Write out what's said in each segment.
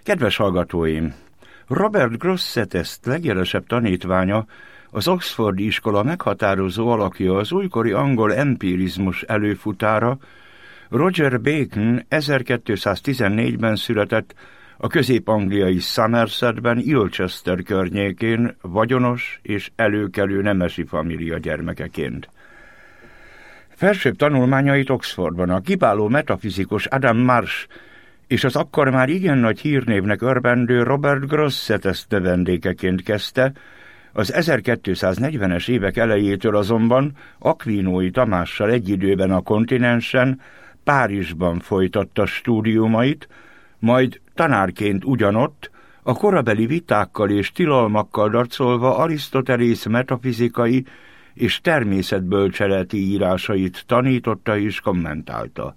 Kedves hallgatóim! Robert Grosseteste legjelesebb tanítványa, az Oxfordi iskola meghatározó alakja, az újkori angol empirizmus előfutára, Roger Bacon 1214-ben született a közép-angliai Somersetben, Ilchester környékén, vagyonos és előkelő nemesi família gyermekeként. Felsőbb tanulmányait Oxfordban a kiváló metafizikus Adam Marsh és az akkor már igen nagy hírnévnek örvendő Robert Grosseteste növendékeként kezdte, az 1240-es évek elejétől azonban Aquinói Tamással egy időben a kontinensen, Párizsban folytatta stúdiumait, majd tanárként ugyanott, a korabeli vitákkal és tilalmakkal darcolva Arisztotelész metafizikai és természetbölcseleti írásait tanította és kommentálta.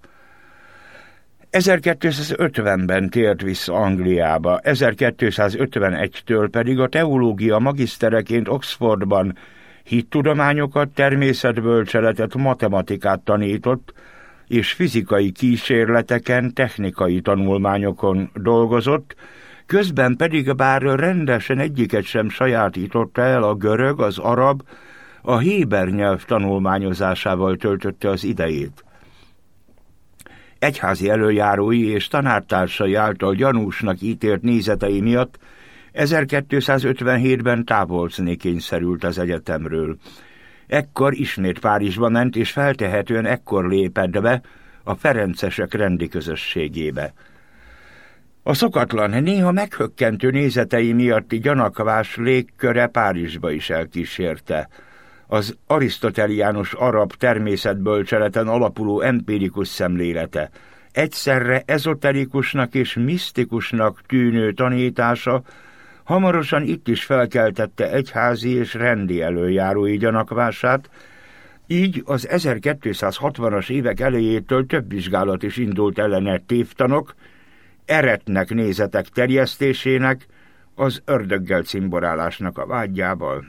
1250-ben tért vissza Angliába, 1251-től pedig a teológia magisztereként Oxfordban hittudományokat, természetbölcseletet, matematikát tanított, és fizikai kísérleteken, technikai tanulmányokon dolgozott, közben pedig bár rendesen egyiket sem sajátította el, a görög, az arab, a héber nyelv tanulmányozásával töltötte az idejét. Egyházi előjárói és tanártársai által gyanúsnak ítélt nézetei miatt 1257-ben távolzni kényszerült az egyetemről. Ekkor ismét Párizsba ment, és feltehetően ekkor lépett be a ferencesek rendi közösségébe. A szokatlan, néha meghökkentő nézetei miatti gyanakvás légköre Párizsba is elkísérte. Az arisztoteliánus arab természetbölcseleten alapuló empirikus szemlélete, egyszerre ezoterikusnak és misztikusnak tűnő tanítása hamarosan itt is felkeltette egyházi és rendi előjárói gyanakvását, így az 1260-as évek elejétől több vizsgálat is indult ellene tévtanok, eretnek nézetek terjesztésének, az ördöggel cimborálásnak a vágyával.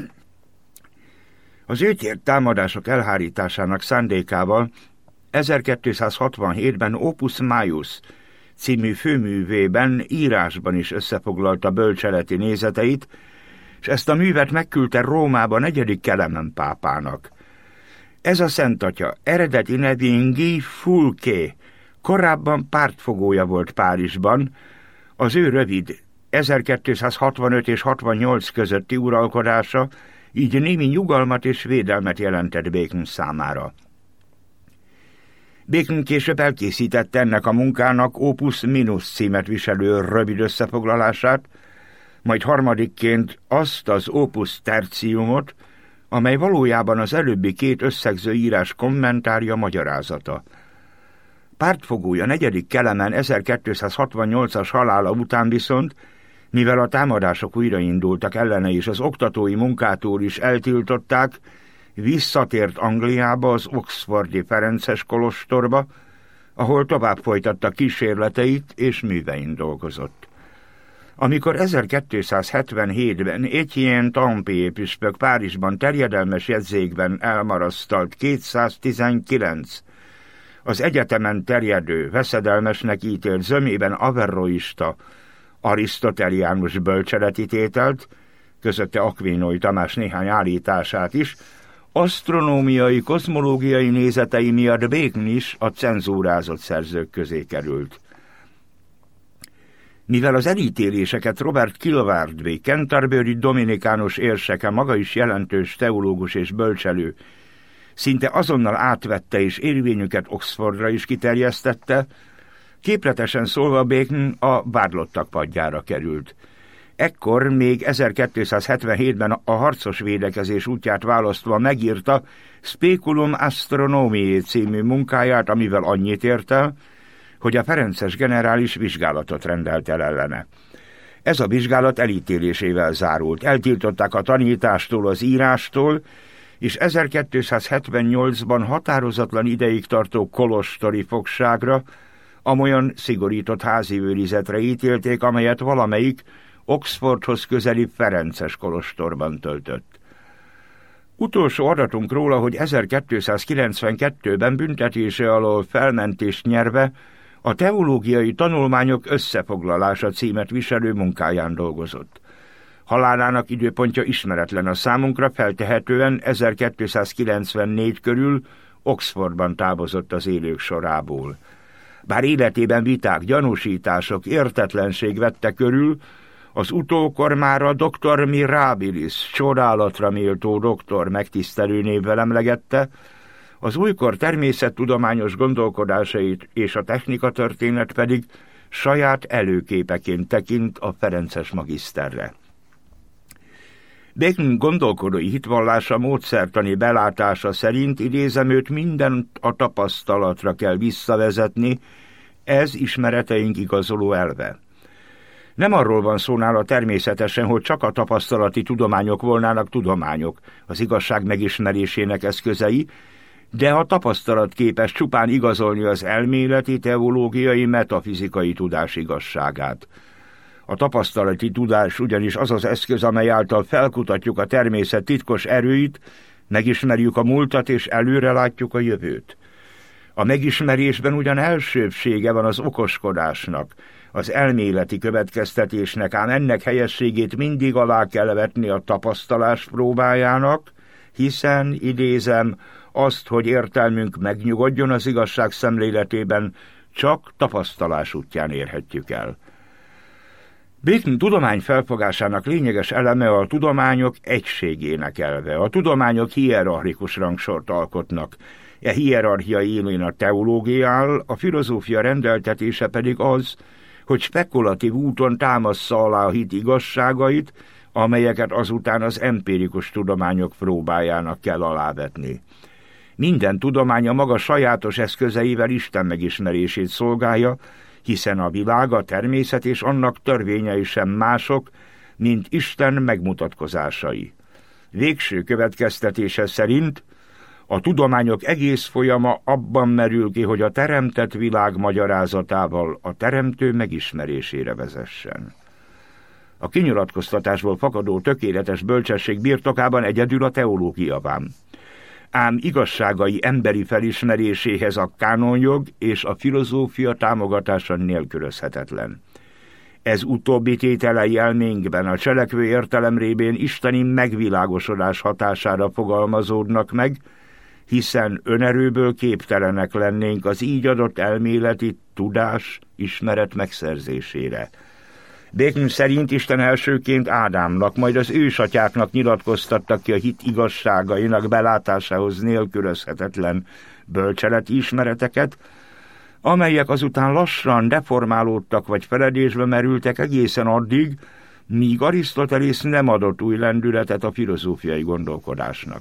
Az őt ért támadások elhárításának szándékával 1267-ben Opus Maius című főművében írásban is összefoglalta bölcseleti nézeteit, és ezt a művet megküldte Rómába 4. Kelemen pápának. Ez a szentatya eredeti nevén Guy Fulké, korábban pártfogója volt Párizsban, az ő rövid 1265 és 68 közötti uralkodása így némi nyugalmat és védelmet jelentett Bacon számára. Bacon később elkészítette ennek a munkának Opus Minus címet viselő rövid összefoglalását, majd harmadikként azt az Opus Tertiumot, amely valójában az előbbi két összegző írás kommentárja, magyarázata. Pártfogója 4. Kelemen 1268-as halála után viszont, mivel a támadások újraindultak ellene és az oktatói munkától is eltiltották, visszatért Angliába, az Oxfordi Ferences kolostorba, ahol tovább folytatta kísérleteit és művein dolgozott. Amikor 1277-ben Etienne Tampé püspök Párizsban terjedelmes jegyzékben elmarasztalt 219 az egyetemen terjedő, veszedelmesnek ítélt zömében averroista, arisztoteliánus bölcseleti tételt, közötte Aquinói Tamás néhány állítását is, asztronómiai, kozmológiai nézetei miatt Bacon is a cenzúrázott szerzők közé került. Mivel az elítéléseket Robert Kilwardby, Canterbury dominikánus érseke, maga is jelentős teológus és bölcselő, szinte azonnal átvette és érvényüket Oxfordra is kiterjesztette, képletesen szólva Bacon a vádlottak padjára került. Ekkor még 1277-ben a harcos védekezés útját választva megírta Speculum Astronomiae című munkáját, amivel annyit ért el, hogy a ferences generális vizsgálatot rendelt el ellene. Ez a vizsgálat elítélésével zárult. Eltiltották a tanítástól, az írástól, és 1278-ban határozatlan ideig tartó kolostori fogságra, amolyan szigorított házi őrizetre ítélték, amelyet valamelyik Oxfordhoz közeli ferences kolostorban töltött. Utolsó adatunk róla, hogy 1292-ben büntetése alól felmentést nyerve A teológiai tanulmányok összefoglalása címet viselő munkáján dolgozott. Halálának időpontja ismeretlen a számunkra, feltehetően 1294 körül Oxfordban távozott az élők sorából. Bár életében viták, gyanúsítások, értetlenség vette körül, az utókor már a Dr. Mirabilis, csodálatra méltó doktor megtisztelő névvel emlegette, az újkor természettudományos gondolkodásait és a technikatörténet pedig saját előképeként tekint a ferences magiszterre. Bacon gondolkodói hitvallása, módszertani belátása szerint, idézem őt, mindent a tapasztalatra kell visszavezetni, ez ismereteink igazoló elve. Nem arról van szó nála természetesen, hogy csak a tapasztalati tudományok volnának tudományok, az igazság megismerésének eszközei, de a tapasztalat képes csupán igazolni az elméleti, teológiai, metafizikai tudás igazságát. A tapasztalati tudás ugyanis az az eszköz, amely által felkutatjuk a természet titkos erőit, megismerjük a múltat és előrelátjuk a jövőt. A megismerésben ugyan elsőbbsége van az okoskodásnak, az elméleti következtetésnek, ám ennek helyességét mindig alá kell vetni a tapasztalás próbájának, hiszen, idézem, azt, hogy értelmünk megnyugodjon az igazság szemléletében, csak tapasztalás útján érhetjük el. Bacon tudomány felfogásának lényeges eleme a tudományok egységének elve. A tudományok hierarchikus rangsort alkotnak. E hierarchia élén a teológia áll, a filozófia rendeltetése pedig az, hogy spekulatív úton támassza alá a hit igazságait, amelyeket azután az empirikus tudományok próbájának kell alávetni. Minden tudomány a maga sajátos eszközeivel Isten megismerését szolgálja, hiszen a világ, a természet és annak törvényei sem mások, mint Isten megmutatkozásai. Végső következtetése szerint a tudományok egész folyama abban merül ki, hogy a teremtett világ magyarázatával a teremtő megismerésére vezessen. A kinyilatkoztatásból fakadó tökéletes bölcsesség birtokában egyedül a teológia van. Ám igazságai emberi felismeréséhez a kánonjog és a filozófia támogatása nélkülözhetetlen. Ez utóbbi tételei elménkben a cselekvő értelem révén isteni megvilágosodás hatására fogalmazódnak meg, hiszen önerőből képtelenek lennénk az így adott elméleti tudás, ismeret megszerzésére. Bacon szerint Isten elsőként Ádámnak, majd az ősatyáknak nyilatkoztatta ki a hit igazságainak belátásához nélkülözhetetlen bölcseleti ismereteket, amelyek azután lassan deformálódtak vagy feledésbe merültek egészen addig, míg Arisztotelész nem adott új lendületet a filozófiai gondolkodásnak.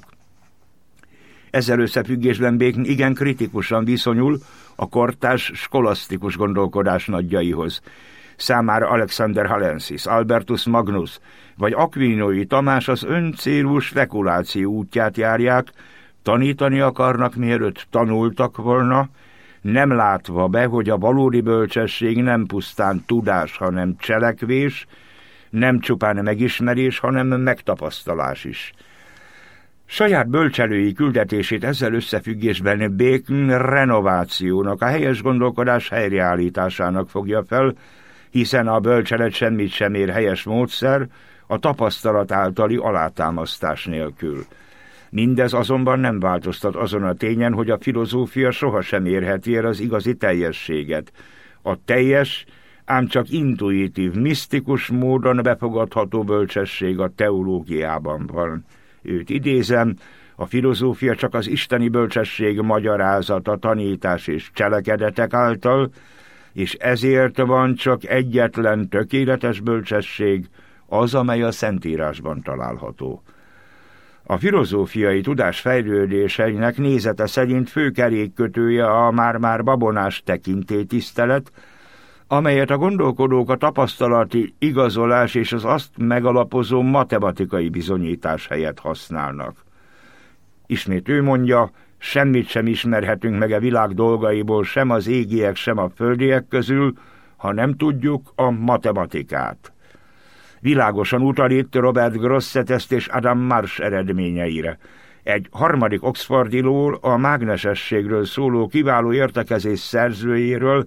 Ezzel összefüggésben Bacon igen kritikusan viszonyul a kortárs skolasztikus gondolkodás nagyjaihoz. Számára Alexander Halensis, Albertus Magnus vagy Aquinói Tamás az öncélú spekuláció útját járják, tanítani akarnak, mielőtt tanultak volna, nem látva be, hogy a valódi bölcsesség nem pusztán tudás, hanem cselekvés, nem csupán megismerés, hanem megtapasztalás is. Saját bölcselői küldetését ezzel összefüggésben Bacon renovációnak, a helyes gondolkodás helyreállításának fogja fel, hiszen a bölcselet semmit sem ér helyes módszer, a tapasztalat általi alátámasztás nélkül. Mindez azonban nem változtat azon a tényen, hogy a filozófia sohasem érheti el az igazi teljességet. A teljes, ám csak intuitív, misztikus módon befogadható bölcsesség a teológiában van. Őt idézem, a filozófia csak az isteni bölcsesség magyarázata, tanítás és cselekedetek által, és ezért van csak egyetlen tökéletes bölcsesség, az, amely a Szentírásban található. A filozófiai tudás fejlődéseinek nézete szerint fő kerékkötője a már-már babonás tekintélytisztelet, amelyet a gondolkodók a tapasztalati igazolás és az azt megalapozó matematikai bizonyítás helyett használnak. Ismét ő mondja, semmit sem ismerhetünk meg a világ dolgaiból, sem az égiek, sem a földiek közül, ha nem tudjuk a matematikát. Világosan utal itt Robert Grosseteste és Adam Marsh eredményeire. Egy harmadik oxfordilól, a mágnesességről szóló kiváló értekezés szerzőjéről,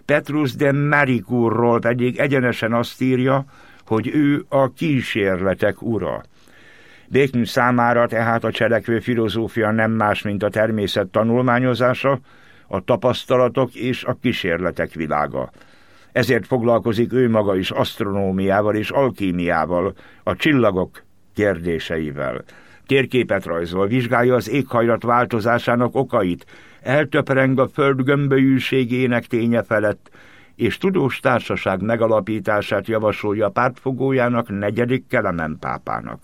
Petrus de Mericurról pedig egyenesen azt írja, hogy ő a kísérletek ura. Bacon számára tehát a cselekvő filozófia nem más, mint a természet tanulmányozása, a tapasztalatok és a kísérletek világa. Ezért foglalkozik ő maga is asztronómiával és alkímiával, a csillagok kérdéseivel. Térképet rajzol, vizsgálja az éghajlat változásának okait, eltöpreng a föld gömbölyűségének ténye felett, és tudós társaság megalapítását javasolja pártfogójának, 4. Kelemen pápának.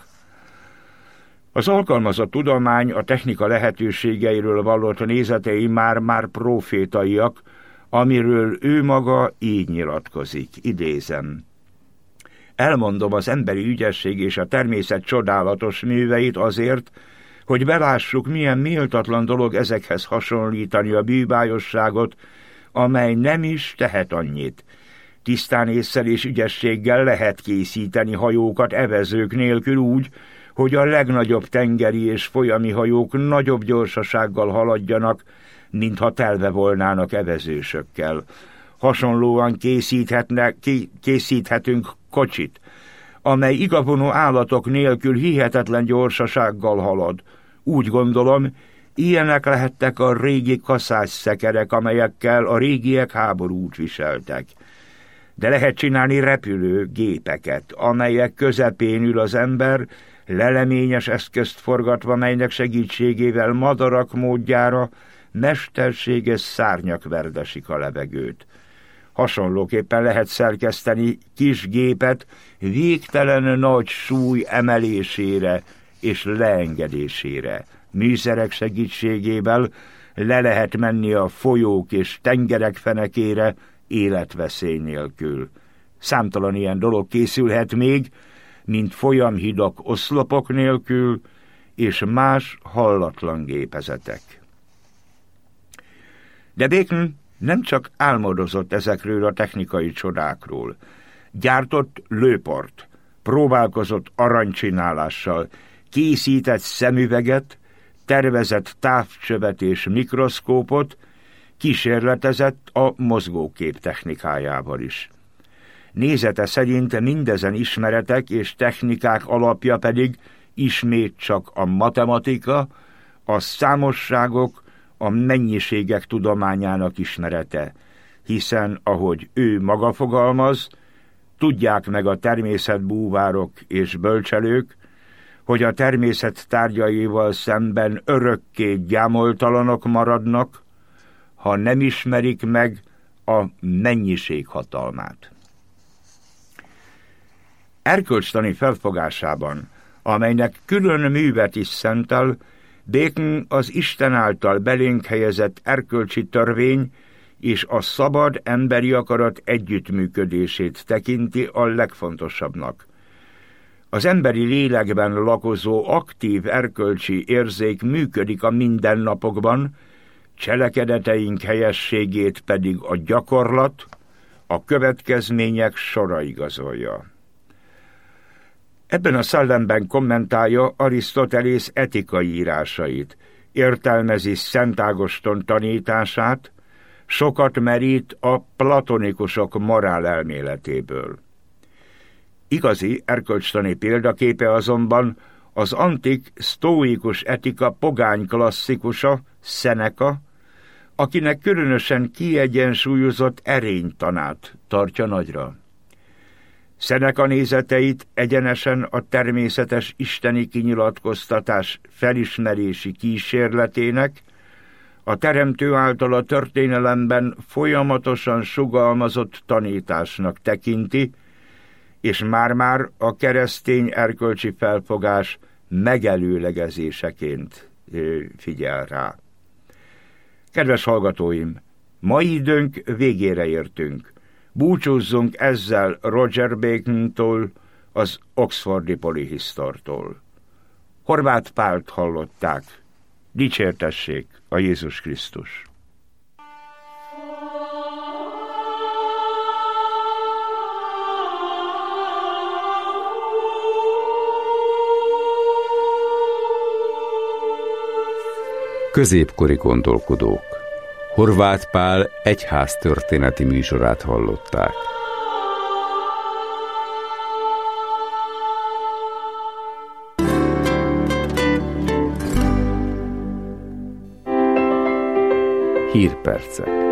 Az alkalmazott tudomány a technika lehetőségeiről vallott nézetei már profétaiak, amiről ő maga így nyilatkozik, idézem. Elmondom az emberi ügyesség és a természet csodálatos műveit azért, hogy belássuk, milyen méltatlan dolog ezekhez hasonlítani a bűbájosságot, amely nem is tehet annyit. Tisztán ésszel és ügyességgel lehet készíteni hajókat evezők nélkül úgy, hogy a legnagyobb tengeri és folyami hajók nagyobb gyorsasággal haladjanak, mintha telve volnának evezősökkel. Hasonlóan készíthetünk kocsit, amely igavonó állatok nélkül hihetetlen gyorsasággal halad. Úgy gondolom, ilyenek lehettek a régi kaszásszekerek, amelyekkel a régiek háborút viseltek. De lehet csinálni repülőgépeket, amelyek közepén ül az ember, leleményes eszközt forgatva, melynek segítségével madarak módjára mesterséges szárnyak verdesik a levegőt. Hasonlóképpen lehet szerkeszteni kis gépet végtelen nagy súly emelésére és leengedésére. Műszerek segítségével le lehet menni a folyók és tengerek fenekére életveszély nélkül. Számtalan ilyen dolog készülhet még, mint folyamhidak oszlopok nélkül, és más hallatlan gépezetek. De Bacon nem csak álmodozott ezekről a technikai csodákról. Gyártott lőport, próbálkozott aranycsinálással, készített szemüveget, tervezett távcsövet és mikroszkópot, kísérletezett a mozgókép technikájával is. Nézete szerint mindezen ismeretek és technikák alapja pedig ismét csak a matematika, a számosságok, a mennyiségek tudományának ismerete, hiszen, ahogy ő maga fogalmaz, tudják meg a természetbúvárok és bölcselők, hogy a természet tárgyaival szemben örökké gyámoltalanok maradnak, ha nem ismerik meg a mennyiség hatalmát. Erkölcstani felfogásában, amelynek külön művet is szentel, Bacon az Isten által belénk helyezett erkölcsi törvény és a szabad emberi akarat együttműködését tekinti a legfontosabbnak. Az emberi lélekben lakozó aktív erkölcsi érzék működik a mindennapokban, cselekedeteink helyességét pedig a gyakorlat, a következmények sora igazolja. Ebben a szellemben kommentálja Arisztotelész etikai írásait, értelmezi Szent Ágoston tanítását, sokat merít a platonikusok morálelméletéből. Igazi erkölcstani példaképe azonban az antik sztóikus etika pogány klasszikusa, Seneca, akinek különösen kiegyensúlyozott erénytanát tartja nagyra. Seneca nézeteit egyenesen a természetes isteni kinyilatkoztatás felismerési kísérletének, a teremtő által a történelemben folyamatosan sugalmazott tanításnak tekinti, és már-már a keresztény erkölcsi felfogás megelőlegezéseként figyel rá. Kedves hallgatóim, mai időnk végére értünk. Búcsúzzunk ezzel Roger Bacontól, az Oxfordi Polyhistortól. Horváth Pált hallották. Dicsértessék a Jézus Krisztus! Középkori gondolkodók. Horváth Pál egyháztörténeti műsorát hallották. Hírpercek.